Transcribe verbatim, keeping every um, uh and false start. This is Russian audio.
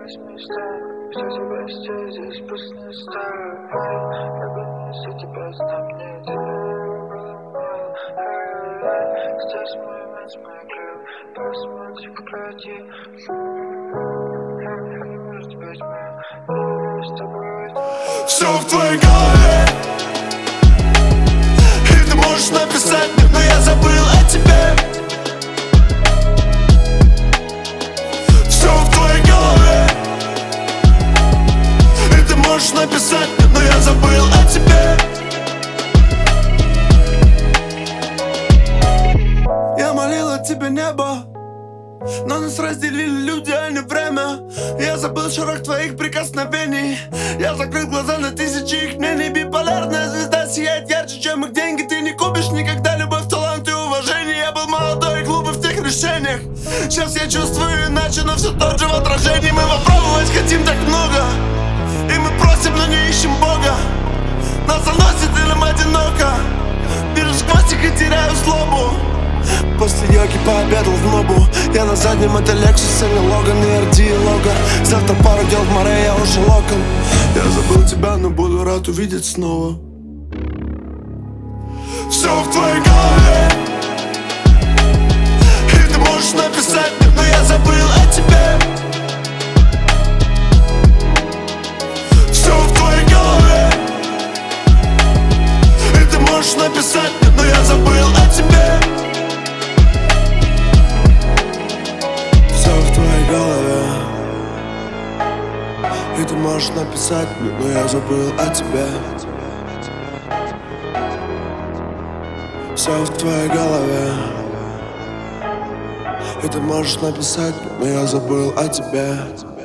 здесь места, все тебя здесь, здесь пустая стая. Я гонюсь за тебя, знай мне, ты здесь мой мать, мой крыл, посмотри, вкрати. Может быть, мы с тобой. Все в твоей голове, и ты можешь написать мне, но я забыл о тебе. Все в твоей голове, и ты можешь написать мне, но я забыл о тебе. Я молил от тебя небо, но нас разделили люди, а не время. Я забыл шорох твоих прикосновений. Я закрыл глаза на тысячи их мнений. Биполярная звезда сияет ярче, чем их деньги. Ты не купишь никогда любовь, талант и уважение. Я был молодой и глупый в тех решениях. Сейчас я чувствую иначе, но все тот же в отражении. Мы попробовать хотим так много, и мы просим, но не ищем Бога. Нас заносит и нам одиноко. Вижу сквозь их и теряю злобу. После йоги пообедал в Нобу. Я на заднем, это Lexus, а не Логан и эр ди и Лого. Завтра пару дел в море, я уже локон. Я забыл тебя, но буду рад увидеть снова. Все в твоей голове, и ты можешь написать мне, но я забыл о тебе. Все в твоей голове, и ты можешь написать мне, но я забыл о тебе. И ты можешь написать мне, но я забыл о тебе. Все в твоей голове, и ты можешь написать мне, но я забыл о тебе.